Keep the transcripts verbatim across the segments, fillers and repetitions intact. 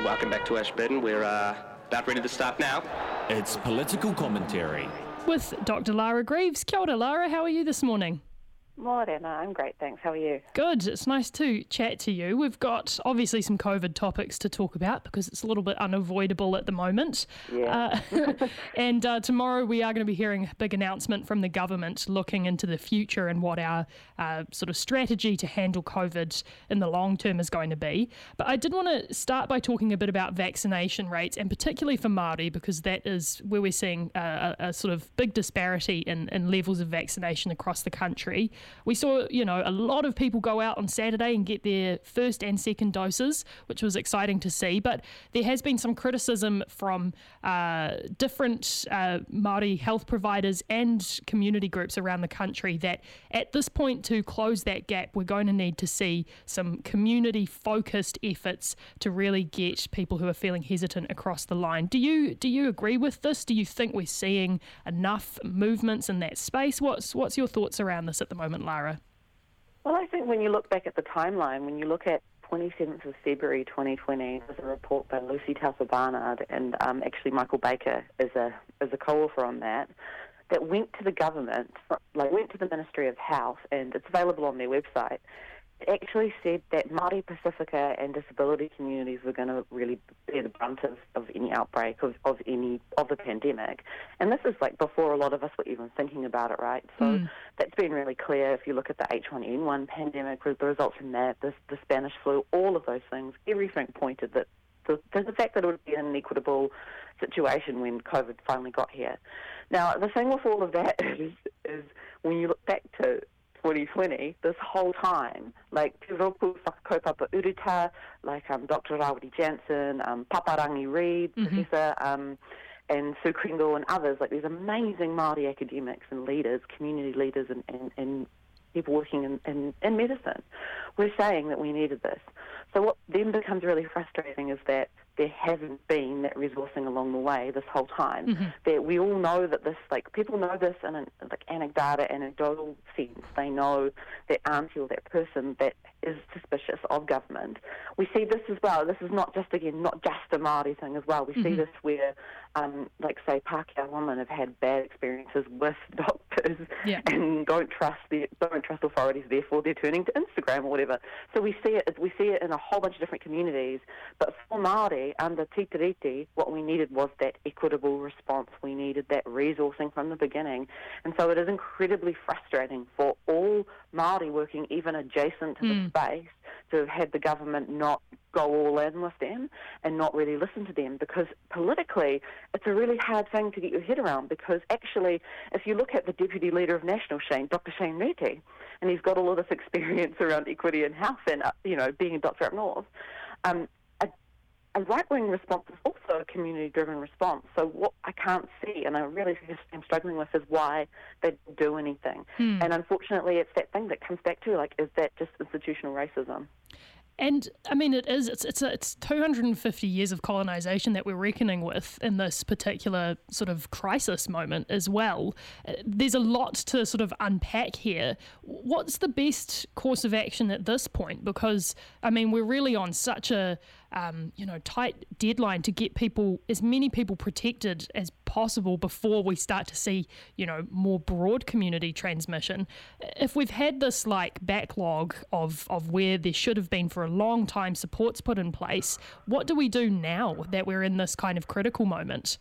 Welcome back to Ashburton. We're uh, about ready to start now. It's political commentary with Doctor Lara Greaves. Kia ora, Lara. How are you this morning? Morena, I'm great, thanks. How are you? Good. It's nice to chat to you. We've got obviously some COVID topics to talk about because it's a little bit unavoidable at the moment. Yeah. Uh, and uh, tomorrow we are going to be hearing a big announcement from the government looking into the future and what our uh, sort of strategy to handle COVID in the long term is going to be. But I did want to start by talking a bit about vaccination rates, and particularly for Māori, because that is where we're seeing a, a sort of big disparity in, in levels of vaccination across the country. We saw, you know, a lot of people go out on Saturday and get their first and second doses, which was exciting to see. But there has been some criticism from uh, different uh, Māori health providers and community groups around the country that at this point, to close that gap, we're going to need to see some community-focused efforts to really get people who are feeling hesitant across the line. Do you do you agree with this? Do you think we're seeing enough movements in that space? What's what's your thoughts around this at the moment, Lara? Well, I think when you look back at the timeline, when you look at twenty-seventh of February twenty twenty, there's a report by Lucy Taufa Barnard, and um, actually Michael Baker is a is a co-author on that, that went to the government, like went to the Ministry of Health, and it's available on their website. It actually said that Māori, Pacifica and disability communities were going to really bear the brunt of, of any outbreak of, of any of the pandemic. And this is like before a lot of us were even thinking about it, right? So mm. that's been really clear. If you look at the H one N one pandemic, the results from that, this, the Spanish flu, all of those things, everything pointed that the, the fact that it would be an inequitable situation when COVID finally got here. Now, the thing with all of that is, is when you look back to twenty twenty, this whole time, like Te Roku Whakakaupapa Uruta, like um, Doctor Rawiri Jansen, um, Paparangi Reid, mm-hmm. Professor, um, and Sue Kringle and others, like these amazing Māori academics and leaders, community leaders and, and, and people working in, in, in medicine, were saying that we needed this. So what then becomes really frustrating is that there hasn't been that resourcing along the way this whole time. Mm-hmm. That we all know that this, like, people know this in an like anecdotal, anecdotal sense. They know that auntie or that person that is suspicious of government. We see this as well. This is not just, again, not just a Māori thing as well. We mm-hmm. see this where, um, like, say, Pākehā women have had bad experiences with doctors yeah. and don't trust the don't trust authorities. Therefore, they're turning to Instagram or whatever. So we see it. We see it in a whole bunch of different communities. But for Māori, under Te Tiriti, what we needed was that equitable response. We needed that resourcing from the beginning. And so it is incredibly frustrating for all Māori working even adjacent to mm. the space to have had the government not go all in with them and not really listen to them, because politically it's a really hard thing to get your head around, because actually if you look at the Deputy Leader of National, Shane, Doctor Shane Reti, and he's got all of this experience around equity and health and, uh, you know, being a doctor up north, um, a, a right-wing response is also a community-driven response. So what I can't see, and I really just am struggling with, is why they don't do anything. Hmm. And unfortunately it's that thing that comes back to, like, is that just institutional racism? And I mean, it is. It's it's a, it's two hundred fifty years of colonisation that we're reckoning with in this particular sort of crisis moment as well. Uh, there's a lot to sort of unpack here. What's the best course of action at this point? Because I mean, we're really on such a um, you know tight deadline to get people, as many people protected as possible before we start to see you know more broad community transmission. If we've had this like backlog of of where there should have been for a long time supports put in place, what do we do now that we're in this kind of critical moment?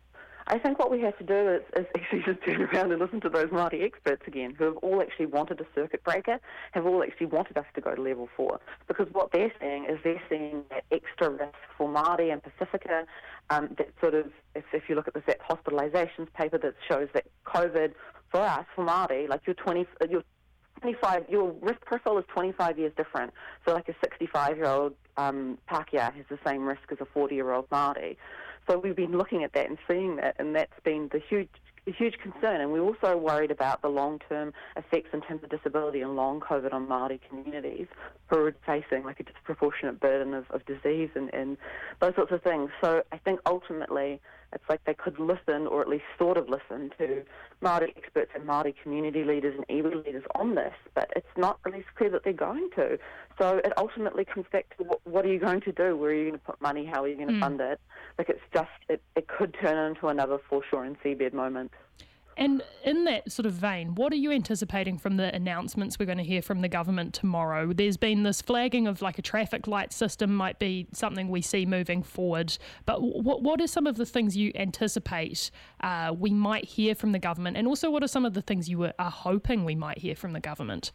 I think what we have to do is, is actually just turn around and listen to those Māori experts again, who have all actually wanted a circuit breaker, have all actually wanted us to go to level four. Because what they're seeing is they're seeing that extra risk for Māori and Pacifica, um, that sort of, if, if you look at the Z A P hospitalisations paper that shows that COVID, for us, for Māori, like you're twenty, you're twenty-five, your risk profile is twenty-five years different. So like a sixty-five-year-old um, Pākehā has the same risk as a forty-year-old Māori. So we've been looking at that and seeing that, and that's been the huge a huge concern. And we're also worried about the long-term effects in terms of disability and long COVID on Māori communities who are facing like a disproportionate burden of, of disease and, and those sorts of things. So I think ultimately It's like they could listen, or at least sort of listen, to Māori experts and Māori community leaders and iwi leaders on this, but it's not really clear that they're going to. So it ultimately comes back to what, what are you going to do? Where are you going to put money? How are you going to mm. fund it? Like it's just, it, it could turn into another foreshore and seabed moment. And in that sort of vein, what are you anticipating from the announcements we're going to hear from the government tomorrow? There's been this flagging of like a traffic light system might be something we see moving forward, but what what are some of the things you anticipate uh, we might hear from the government, and also what are some of the things you are hoping we might hear from the government?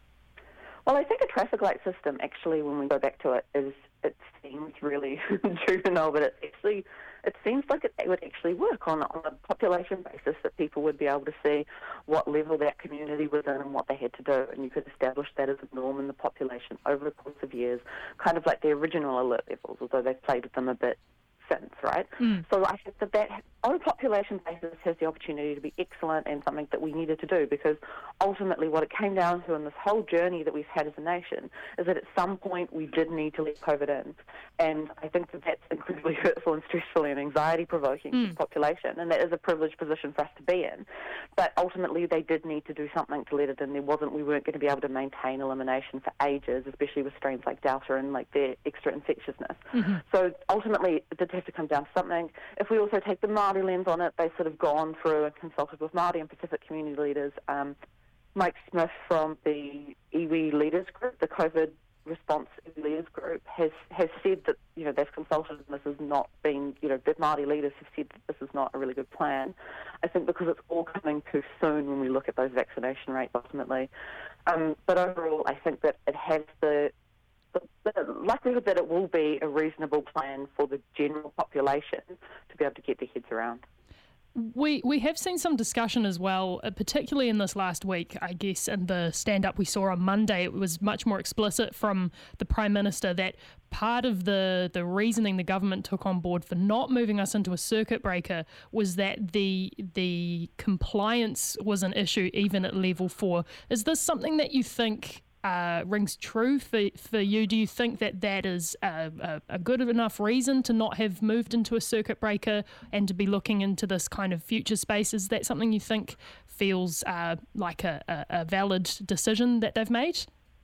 Well, I think a traffic light system, actually, when we go back to it, is it seems really juvenile, but it's actually it seems like it would actually work on, on a population basis, that people would be able to see what level that community was in and what they had to do, and you could establish that as a norm in the population over the course of years, kind of like the original alert levels, although they've played with them a bit since, right? Mm. So I think that that on a population basis has the opportunity to be excellent and something that we needed to do, because ultimately what it came down to in this whole journey that we've had as a nation is that at some point we did need to let COVID in. And I think that that's incredibly hurtful and stressful and anxiety-provoking mm. to the population, and that is a privileged position for us to be in. But ultimately they did need to do something to let it in. There wasn't, we weren't going to be able to maintain elimination for ages, especially with strains like Delta and like their extra infectiousness. Mm-hmm. So ultimately it did have to come down to something. If we also take the Māori lens on it, they've sort of gone through and consulted with Māori and Pacific community leaders. Um, Mike Smith from the iwi leaders group, the COVID response leaders group, has has said that, you know, they've consulted and this has not been, you know, the Māori leaders have said that this is not a really good plan. I think because it's all coming too soon when we look at those vaccination rates ultimately. Um, but overall, I think that it has the The, the likelihood that it will be a reasonable plan for the general population to be able to get their heads around. We we have seen some discussion as well, uh, particularly in this last week, I guess, in the stand-up we saw on Monday. It was much more explicit from the Prime Minister that part of the, the reasoning the government took on board for not moving us into a circuit breaker was that the the compliance was an issue even at level four. Is this something that you think Uh, rings true for for you? Do you think that that is a, a, a good enough reason to not have moved into a circuit breaker and to be looking into this kind of future space? Is that something you think feels uh, like a, a, a valid decision that they've made?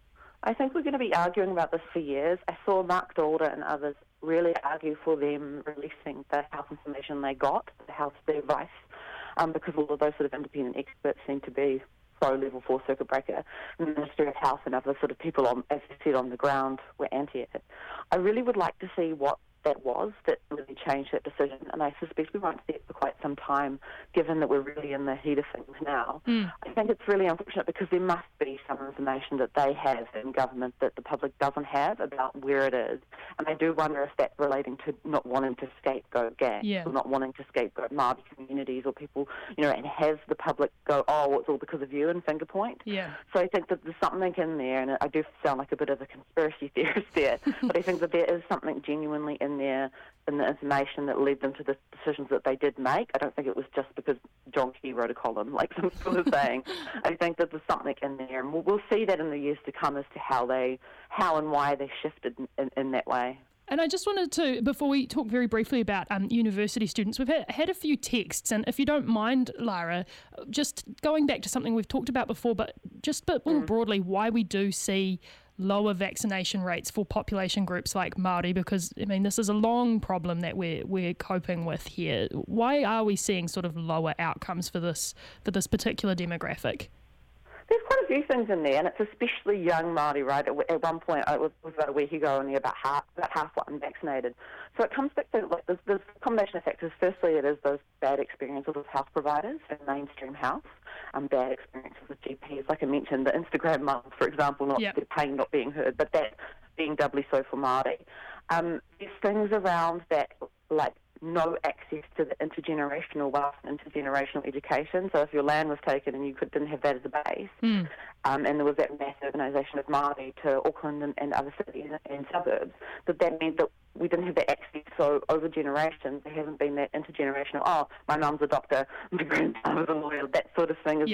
I think we're going to be arguing about this for years. I saw Mark Dalder and others really argue for them releasing the health information they got, the health their advice, um, because all of those sort of independent experts seem to be pro-level four circuit breaker, and the Ministry of Health and other sort of people, on, as I said, on the ground were anti it. I really would like to see what that was that really changed that decision, and I suspect we won't see it for quite some time, given that we're really in the heat of things now. Mm. I think it's really unfortunate because there must be some information that they have in government that the public doesn't have about where it is, and I do wonder if that's relating to not wanting to scapegoat gangs, yeah. or not wanting to scapegoat Māori communities or people, you know, and have the public go, oh, it's all because of you, and finger point. Yeah. So I think that there's something in there, and I do sound like a bit of a conspiracy theorist there, but I think that there is something genuinely in there in the information that led them to the decisions that they did make. I don't think it was just because John Key wrote a column, like some sort of saying. I think that there's something in there, and we'll, we'll see that in the years to come as to how they, how and why they shifted in, in, in that way. And I just wanted to, before we talk very briefly about um, university students, we've had, had a few texts, and if you don't mind, Lara, just going back to something we've talked about before, but just a bit more mm. broadly, why we do see lower vaccination rates for population groups like Māori, because, I mean, this is a long problem that we're we're coping with here. Why are we seeing sort of lower outcomes for this for this particular demographic? There's quite a few things in there, and it's especially young Māori, right? At, at one point, it was, it was about a week ago, only about half, about half were unvaccinated. So it comes back to, like, there's, there's a combination of factors. Firstly, it is those bad experiences with health providers and mainstream health, um, bad experiences with G Ps. Like I mentioned, the Instagram mums, for example, not yep. their pain not being heard, but that being doubly so for Māori. Um, there's things around that, like, no access to the intergenerational wealth and intergenerational education. So if your land was taken and you could, didn't have that as a base, mm. um, and there was that mass urbanisation of Māori to Auckland and, and other cities and suburbs, that that meant that we didn't have that access. So over generations, there hasn't been that intergenerational, oh, my mum's a doctor, my grandfather's a lawyer, that sort of thing is yep. not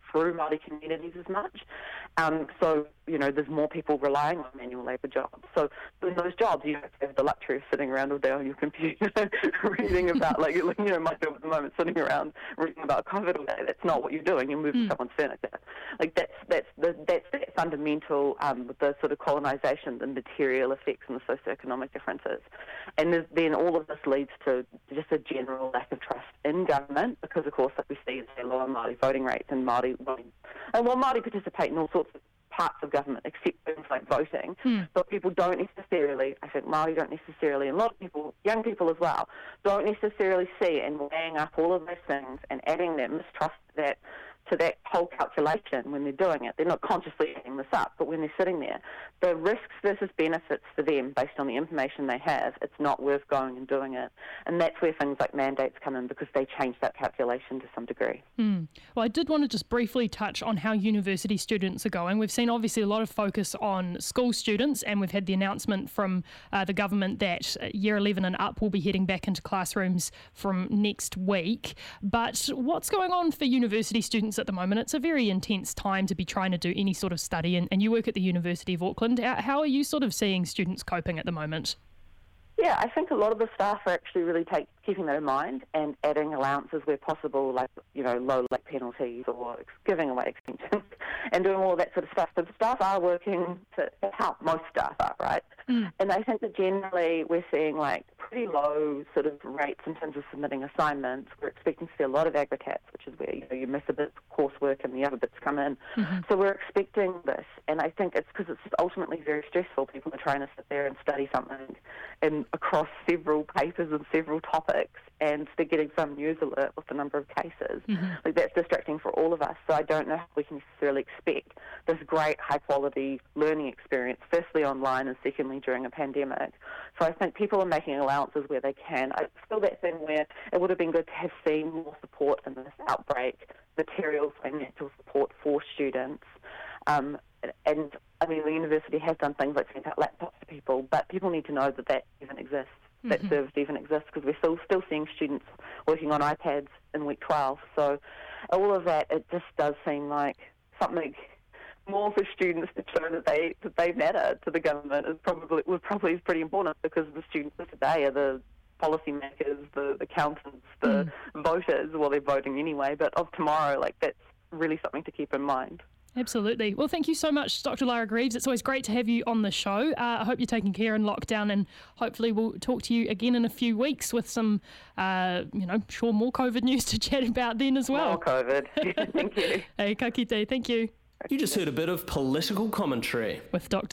through Māori communities as much. Um, so, you know, there's more people relying on manual labour jobs. So in those jobs, you don't have the luxury of sitting around all day on your computer reading about, like, you know, my job at the moment, sitting around reading about COVID all day. That's not what you're doing. You're moving mm. someone's furniture. Like, that's that's the, that's the fundamental, um, with the sort of colonisation, the material effects and the socioeconomic differences. And then all of this leads to just a general lack of trust in government because, of course, like we see, say, lower Māori voting rates and Māori, and while Māori participate in all sorts of parts of government except things like voting, hmm. but people don't necessarily, I think Māori don't necessarily, and a lot of people, young people as well, don't necessarily see and weighing up all of those things and adding that mistrust that to that whole calculation when they're doing it. They're not consciously adding this up, but when they're sitting there, the risks versus benefits for them based on the information they have, it's not worth going and doing it. And that's where things like mandates come in because they change that calculation to some degree. Mm. Well, I did want to just briefly touch on how university students are going. We've seen obviously a lot of focus on school students, and we've had the announcement from uh, the government that year eleven and up will be heading back into classrooms from next week. But what's going on for university students at the moment? It's a very intense time to be trying to do any sort of study, and, and you work at the University of Auckland. How, how are you sort of seeing students coping at the moment? Yeah, I think a lot of the staff are actually really take, keeping that in mind and adding allowances where possible, like, you know, low late penalties or giving away extensions and doing all that sort of stuff. So the staff are working to help. Most staff are, right? Mm. And I think that generally we're seeing like pretty low sort of rates in terms of submitting assignments. We're expecting to see a lot of aggregates, which is where, you know, you miss a bit of coursework and the other bits come in. Mm-hmm. So we're expecting this, and I think it's because it's just ultimately very stressful. People are trying to sit there and study something in across several papers and several topics, and they're getting some news alert with the number of cases. Mm-hmm. Like, that's distracting for all of us. So I don't know how we can necessarily expect this great high-quality learning experience, firstly online and secondly during a pandemic. So I think people are making allowances where they can. I feel that thing where it would have been good to have seen more support in this outbreak, materials, financial support for students. Um, and, I mean, the university has done things like sent out laptops to people, but people need to know that that even exists. That mm-hmm. service even exists, because we're still still seeing students working on iPads in week twelve. So all of that, it just does seem like something more for students to show that they that they matter to the government is probably was probably is pretty important, because the students of today are the policymakers, the accountants, the mm. voters. Well, they're voting anyway, but of tomorrow, like, that's really something to keep in mind. Absolutely. Well, thank you so much, Doctor Lara Greaves. It's always great to have you on the show. Uh, I hope you're taking care in lockdown, and hopefully we'll talk to you again in a few weeks with some, uh, you know, sure, more COVID news to chat about then as well. More COVID. Thank you. Hey, ka kite. Thank you. You just heard a bit of political commentary with Doctor